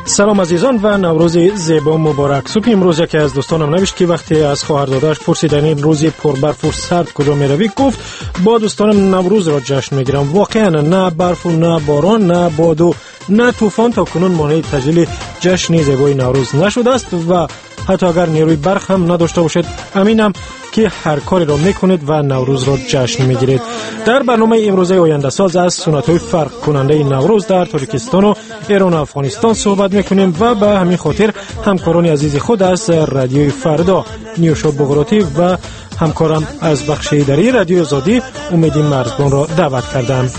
سلام عزیزان و نوروز زیبا مبارک. صبح امروز یکی از دوستانم نوشت که وقتی از خواهرزاده‌اش پرسیدن این روز پربرف و سرد کجا میروی، گفت با دوستانم نوروز را جشن میگیرم. واقعا نه برف و نه باران نه باد و نه طوفان تا کنون مانع تجلیل جشن زیبای نوروز نشده است و حتی اگر نیروی برق هم نداشته باشید امینم که هر کاری را میکنید و نوروز را جشن میگیرید. در برنامه امروزه آینده ساز از سنت‌های فرق کننده نوروز در تاجیکستان و ایران و افغانستان صحبت میکنیم و به همین خاطر همکاران عزیز خود از رادیوی فردا نیوشا بغراتی و همکارم از بخش اداری رادیو آزادی امید مرزبان را دعوت کردم.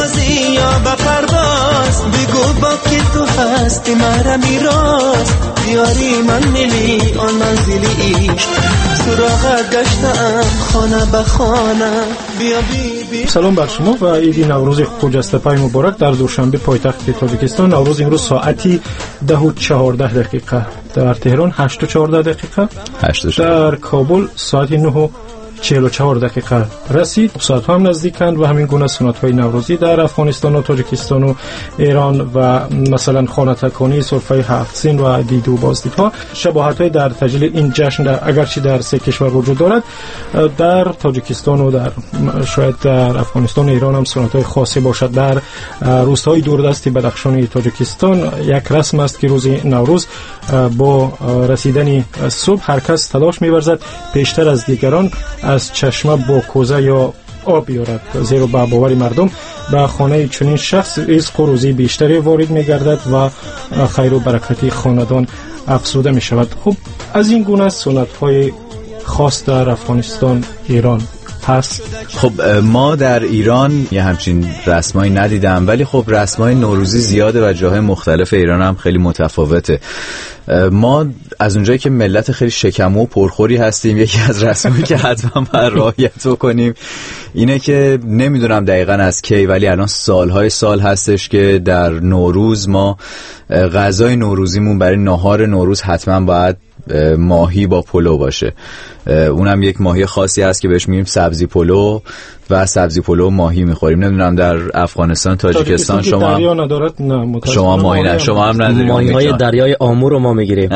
بگو با که تو هستی مرا میراست بیاری من میلی آن منزلی عشق سراغت گشتم خانه به خانه بیا بی سلام بر شما و عید نوروز خجسته مبارک. در دوشنبه پایتخت تاجیکستان نوروز امروز ساعتی 10:14 در تهران 8:14 در کابل ساعتی 9:44 رسید. ساعت هم نزدیکند و همین گونه سنت‌های نوروزی در افغانستان و تاجیکستان و ایران و مثلا خانه تکانی، سرفه هفت سین و دیدو بازدیدها شباهت‌های در تجلیل این جشن اگرچه در سه کشور وجود دارد، در تاجیکستان و در شاید در افغانستان و ایران هم سنت‌های خاصی باشد. در روستاهای دوردست بدخشان تاجیکستان یک رسم است که روز نوروز با رسیدن صبح هر کس تلاش می‌ورزد پیشتر از دیگران از چشمه با کوزه یا آب بیارد، زیرا به باور مردم به خانه چنین شخص رزق و روزی بیشتری وارد می‌گردد و خیر و برکتی خاندان افزوده می‌شود. خب از این گونه سنت‌های خاص در افغانستان ایران هست. خب ما در ایران یه همچین رسمایی ندیدم، ولی خب رسمای نوروزی زیاده و جاهای مختلف ایران هم خیلی متفاوته. ما از اونجایی که ملت خیلی شکمو و پرخوری هستیم، یکی از رسمایی که حتما باید رعایت بکنیم اینه که نمیدونم دقیقاً از کی، ولی الان سالهای سال هستش که در نوروز ما غذای نوروزیمون برای نهار نوروز حتما باید ماهی با پلو باشه. اونم یک ماهی خاصی هست که بهش میگیم سبزی پلو و سبزی پلو ماهی میخوریم. نمیدونم در افغانستان تاجیکستان شما ندارد؟ نه شما ماهی نه، شما هم ندارید. ماهی های دریای آمور رو ما میگیریم.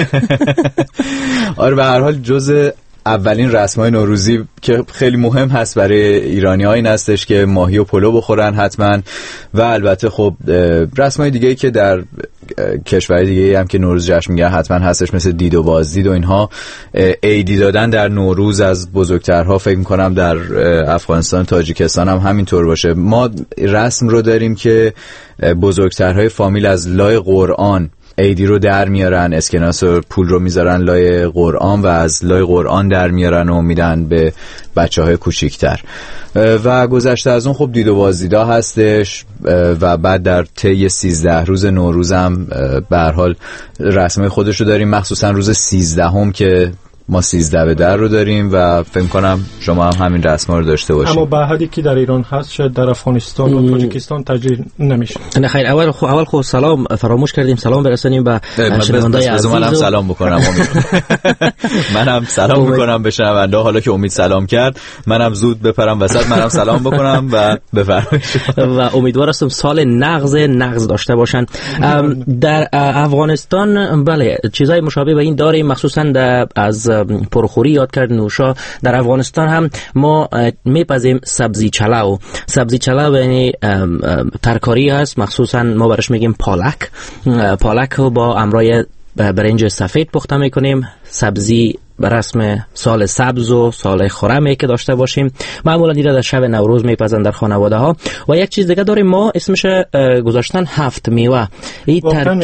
آره به هر حال جزء اولین رسمای نوروزی که خیلی مهم هست برای ایرانی‌ها این هستش که ماهی و پلو بخورن حتما. و البته خب رسمای دیگه‌ای که در کشورهای دیگه هم که نوروز جشن میگیرن حتما هستش، مثل دید و بازدید و اینها. عیدی دادن در نوروز از بزرگترها فکر میکنم در افغانستان تاجیکستان هم همینطور باشه. ما رسم رو داریم که بزرگترهای فامیل از لای قرآن عیدی رو در میارن، اسکناس و پول رو میذارن لای قرآن و از لای قرآن در میارن و میدن به بچه‌های کوچیک‌تر. و گذشته از اون خب دید و بازدیدا هستش و بعد در طی 13 روز نوروزم به هر حال رسمای خودش رو داریم، مخصوصا روز 13 که ما 13 به در رو داریم و فکر کنم شما هم همین رسما رو داشته باشید. اما به حدی که در ایران هست شاید در افغانستان و تاجیکستان تجربه نمیشه. نه خیر، اول خب سلام فراموش کردیم سلام برسونیم به شنونده‌های عزیز. منم سلام بکنم منم سلام میکنم به شنونده. حالا که امید سلام کرد منم زود بپرم وسط، منم سلام بکنم و بفرمایید. و امیدوار هستم سال نغز داشته باشن. در افغانستان بله چیزای مشابه به این داریم، مخصوصا از پرخوری یاد کرد نوشا. در افغانستان هم ما میپزیم سبزی چلاو یعنی ترکاری هست، مخصوصا ما برش میگیم پالک رو با امرای برنج سفید پخته میکنیم. سبزی به رسم سال سبز و سال خرمی که داشته باشیم معمولا دیگه در شب نوروز میپزن در خانواده ها. و یک چیز دیگه داریم ما اسمش گذاشتن 7 میوه. این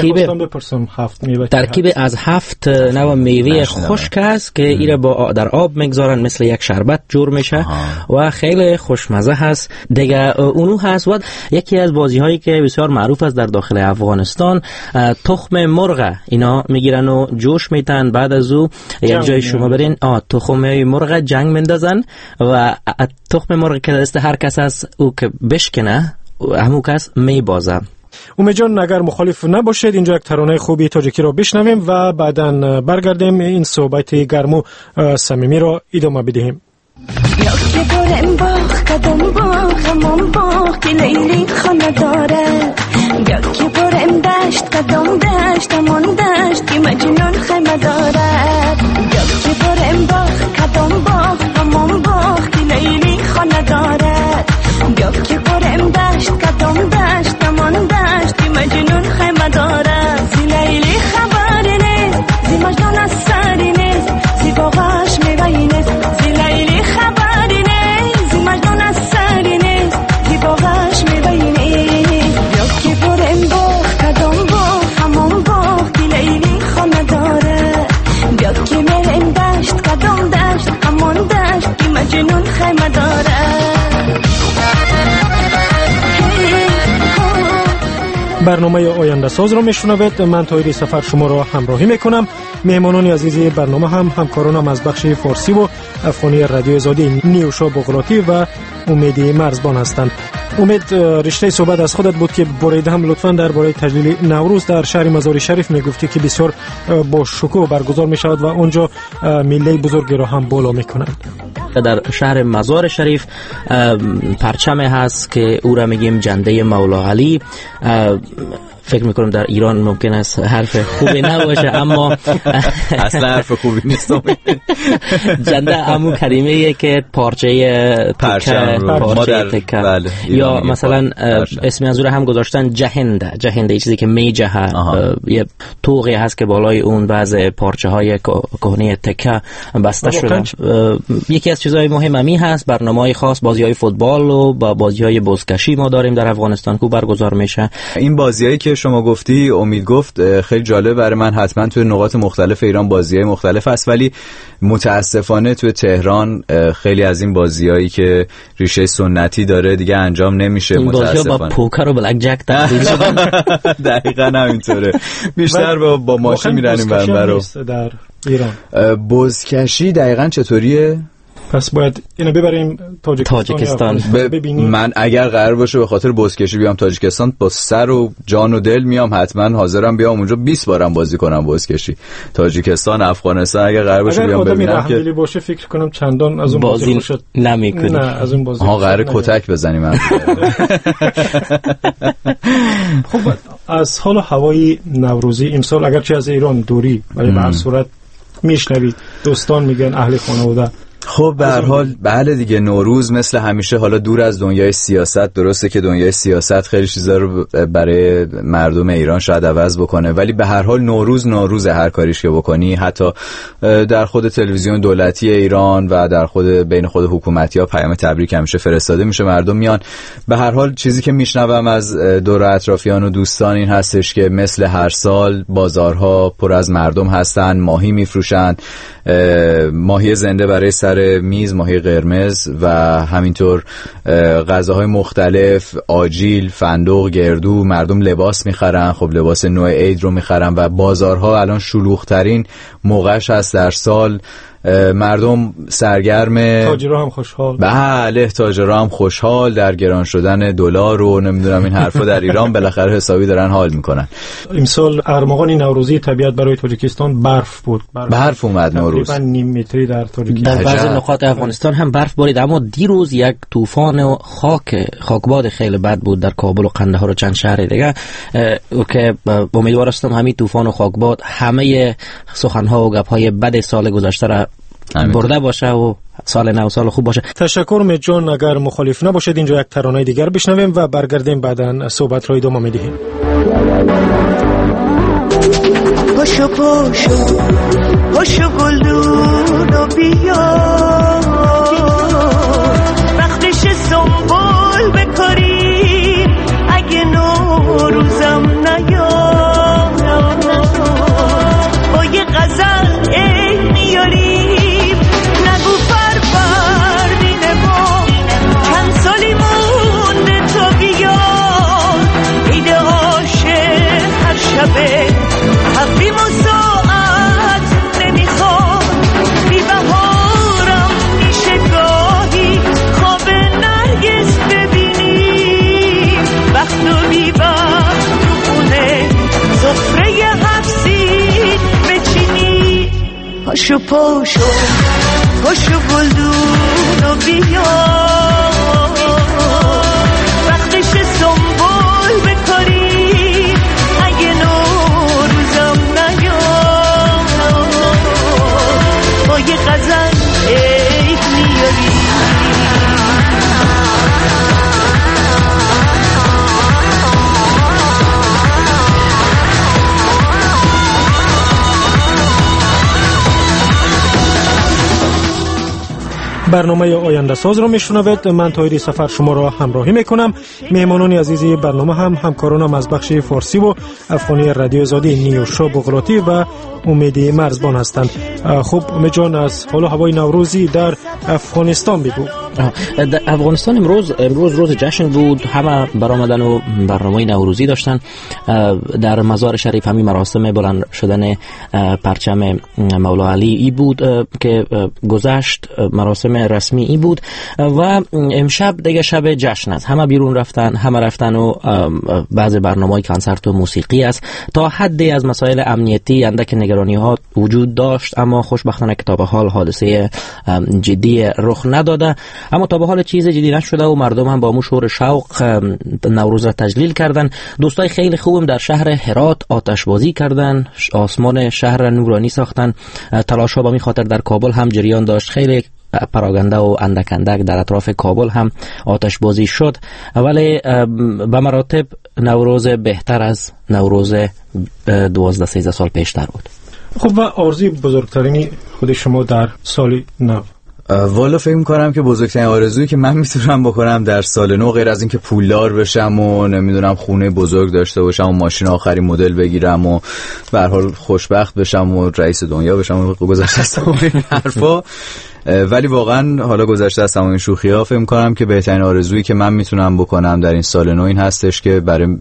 ترکیب از 7 نوع میوه خشک است که ایره با در آب میگذارن، مثل یک شربت جور میشه و خیلی خوشمزه هست دیگه. اونو هست و یکی از بازی هایی که بسیار معروف است در داخل افغانستان، تخم مرغ اینا میگیرن و جوش میتن، بعد از او یک جای شما برین تخم مرغ جنگ مندازن و تخم مرغ که دست هر کس است او که بشکنه همون کس میبازه. امید جان اگر مخالف نباشید اینجا یک ترانه خوبی تاجیکی رو بشنویم و بعداً برگردیم این صحبت گرم و صمیمی رو ادامه بدهیم. یا که برم باغ کدام باغ همون باغ که لیلی خانه داره، یا که برم دشت کدام دشت برنامه آینده ساز را میشنوید. من طاهری سفر شما را همراهی میکنم. مهمانان عزیز برنامه هم همکارانم از بخش فارسی و افغانی رادیو آزادی نیوشا بغراتی و امید مرزبان هستند. امید، رشته صحبت از خودت بود که بریده هم لطفاً درباره تجلیل نوروز در شهر مزار شریف میگفتی که بسیار با شکوه برگزار میشود و اونجا میله بزرگی را هم بالا میکنند. در شهر مزار شریف پرچم هست که او را میگیم جنده مولا علی. فکر میکنم در ایران ممکن است حرف خوبی نباشه اما اصلا حرف خوبی نیست. جنده همون کلمه‌ایه که پارچه تکه بله. یا مثلا اسم از اون هم گذاشتن جهنده یه چیزی که میجهه، یه طوقی هست که بالای اون بعض پارچه های کهنه تکه بسته شده. یکی از چیزهای مهم امی هست برنامه‌های خاص، بازی‌های فوتبال و بازی‌های بزکشی ما داریم در افغانستان که برگزار میشه. این بازیایی که شما گفتی، امید گفت، خیلی جالب برای من. حتما توی نقاط مختلف ایران بازی‌های مختلف هست، ولی متاسفانه توی تهران خیلی از این بازیایی که ریشه سنتی داره دیگه انجام نمیشه. متاسفانه با پوکر و بلک جک دقیقاً همینطوره. بیشتر با ماشین میرنیم برو در ایران. بزکشی دقیقاً چطوریه؟ پس باید اینو ببریم تاجیکستان. من اگر قرار باشه به خاطر بزکشی بیام تاجیکستان، با سر و جان و دل میام، حتما حاضرم بیام اونجا 20 بارم بازی کنم بزکشی. تاجیکستان، افغانستان اگر قرار باشه بیام ببینم که اگر باشه فکر کنم چندان از اون بازی خوشت نمیکنی. نه از اون بازی قرار کتک بزنیم هم. خب از حال هوای نوروزی امسال اگرچه از ایران دوری، ولی به هر صورت میشنوید دوستان میگن، اهل خانواده. خب به هر حال بله دیگه، نوروز مثل همیشه حالا دور از دنیای سیاست، درسته که دنیای سیاست خیلی چیزا رو برای مردم ایران شاید عوض بکنه، ولی به هر حال نوروز هر کاریش که بکنی، حتی در خود تلویزیون دولتی ایران و در خود بین خود حکومتی‌ها پیام تبریک همیشه فرستاده میشه، مردم میان. به هر حال چیزی که میشنوم از دور اطرافیان و دوستان این هستش که مثل هر سال بازارها پر از مردم هستن، ماهی میفروشن، ماهی زنده برای سر میز، ماهی قرمز و همینطور غذاهای مختلف، آجیل، فندق، گردو. مردم لباس میخرن، خب لباس نوع عید رو میخرن و بازارها الان شلوغ‌ترین موقعش هست در سال. مردم سرگرم، تاجرها هم خوشحال. بله تاجرها هم خوشحال در گران شدن دلار و نمیدونم این حرفا در ایران بالاخره حسابی دارن حال میکنن. امسال ارمغان نوروزی طبیعت برای تاجیکستان برف بود. برف اومد نوروز. تقریبا نیم متری در تاجیکستان. در بعضی نقاط افغانستان هم برف بارید، اما دیروز یک طوفان خاکباد خیلی بد بود در کابل و قندهار و چند شهر دیگه که امیدوار هستم همین طوفان و خاکباد همه سخنها و گپ‌های بد سال گذشته را برده باشه و سال نو سال خوب باشه. تشکر امید جان. اگر مخالف نباشید اینجا یک ترانه دیگر بشنویم و برگردیم بعداً صحبت را ادامه میدیم. پاشو گلدونو بیا، وقتش سنبول بکاری، اگه نوروزم نیاد با یه غزل عید میاریم، نگو فروردین ما چند سالی مونده تا بیاد، عید عاشق هر شبه تقویم و ساعت نمیخواد، بی بهارم میشه گاهی خواب نرگس ببینیم، وقت و بی وقت تو خونه سفره حفظید بچینی. پاشو گلدونو بیا، وقتش سنبول بکاری، اگه نوروزم نیاد با یه غزل عید میاری. برنامه آینده ساز را میشنوید. من طاهری سفر شما را همراهی میکنم. مهمانان عزیزی برنامه هم همکارانم از بخش فارسی و افغانی رادیو آزادی نیوشا بغراتی و امید مرزبان هستند. خب امید جان، از حال هوای نوروزی در افغانستان بگو. در افغانستان امروز روز جشن بود، همه برآمدن و برنامه نوروزی داشتن. در مزار شریف همین مراسم بلند شدن پرچم مولا علی ای بود که گذشت، مراسم رسمی ای بود و امشب دیگه شب جشن است. همه بیرون رفتن، همه رفتن و بعض برنامه‌های کنسرت و موسیقی است. تا حدی از مسائل امنیتی اندک نگرانی ها وجود داشت، اما خوشبختانه که تا به حال حادثه جدی رخ نداده. اما تا به حال چیز جدی نشده و مردم هم با شور شوق نوروز را تجلیل کردن. دوستای خیلی خوبم در شهر هرات آتش بازی کردن، آسمان شهر را نورانی ساختن. تلاش ها به این خاطر در کابل هم جریان داشت، خیلی پراگنده و اندک در اطراف کابل هم آتش بازی شد، ولی به مراتب نوروز بهتر از نوروز 12-13 سال پیشتر بود. خب و آرزوی بزرگترین خود شما در سال نو؟ والا فکر می‌کنم که بزرگترین آرزویی که من میتونم بکنم در سال نو، غیر از این که پولدار بشم و نمیدونم خونه بزرگ داشته باشم و ماشین آخرین مدل بگیرم و به هر حال خوشبخت بشم و رئیس دنیا بشم و گذشته از تمام این حرفا، ولی واقعا حالا گذشته از تمام این شوخی‌ها فکر می‌کنم که بهترین آرزویی که من میتونم بکنم در این سال نو این هستش که برای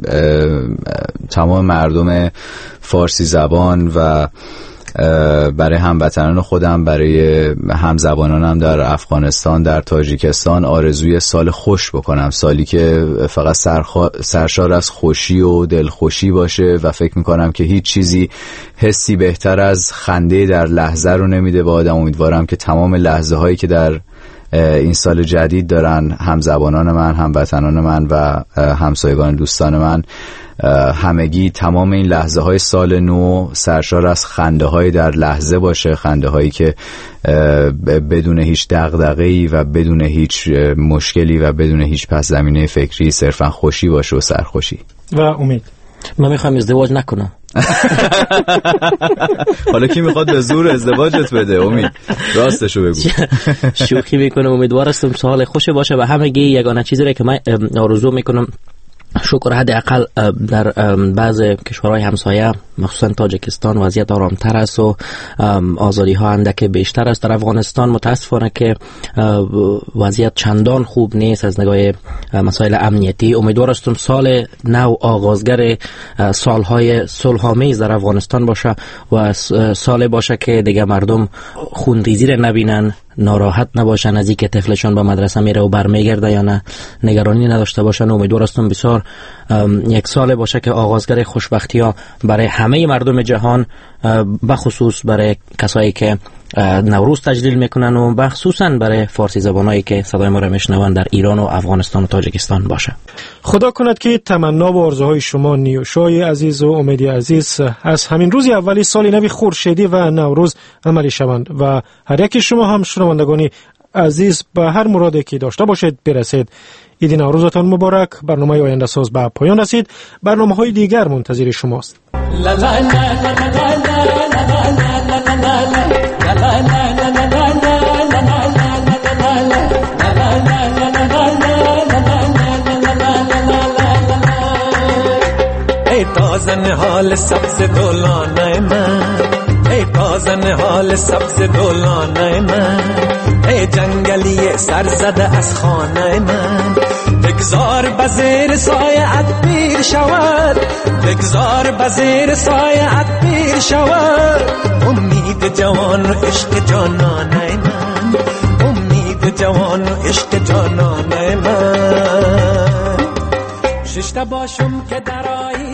تمام مردم فارسی زبان و برای هموطنان خودم، برای همزبانانم در افغانستان، در تاجیکستان آرزوی سال خوش بکنم، سالی که فقط سرشار از خوشی و دلخوشی باشه و فکر میکنم که هیچ چیزی حسی بهتر از خنده در لحظه رو نمیده به آدم. امیدوارم که تمام لحظه هایی که در این سال جدید دارن همزبانان من، هموطنان من و همسایگان دوستان من، همگی تمام این لحظه های سال نو سرشار از خنده های در لحظه باشه، خنده هایی که بدون هیچ دغدغه‌ای و بدون هیچ مشکلی و بدون هیچ پس زمینه فکری صرفا خوشی باشه و سرخوشی و امید. من میخوام ازدواج نکنم. حالا کی میخواد به زور ازدواجت بده؟ امید راستشو بگو. شوخی میکنم. امیدوارم سال خوش باشه و همگی یگانه چیزی که من آرزو میکنم شکر حداقل در بعض کشورهای همسایه مخصوصا تاجیکستان وضعیت آرامتر است و آزادی ها اندک بیشتر است. در افغانستان متاسفانه که وضعیت چندان خوب نیست از نگاه مسائل امنیتی. امیدوارم سال نو آغازگر سالهای صلح‌آمیز در افغانستان باشه و سال باشه که دیگه مردم خونریزی را نبینن، ناراحت نباشن از اینکه طفلشون به مدرسه میره و برمیگرده یا نه، نگرانی نداشته باشن. امیدوارم بسیار یک سال باشه که آغازگر خوشبختی ها برای همه مردم جهان، بخصوص برای کسایی که نوروز تجلیل میکنن و بخصوصا برای فارسی زبانایی که صدای ما را میشنون در ایران و افغانستان و تاجیکستان باشه. خدا کند که تمنا و آرزوهای شما نیوشای عزیز و امیدی عزیز از همین روز اولی سال نو خورشیدی و نوروز عملی شوند و هر یک شما هم شنوندگانی عزیز به هر مرادی که داشته باشید برسید. عید نوروزتان مبارک. برنامه آینده ساز به پایان رسید. برنامه‌های دیگر منتظر شماست. ای تازن حال سبز دولانه من، ای تازن حال سبز دولانه من، ای جنگلی سرزده از خانه من، بگذار بزیر سایه‌ات پیر شود، بگذار بزیر سایه‌ات پیر شود، امید جوان و عشق جانانه من، امید جوان و عشق جانانه من. شش تا باشم که درایی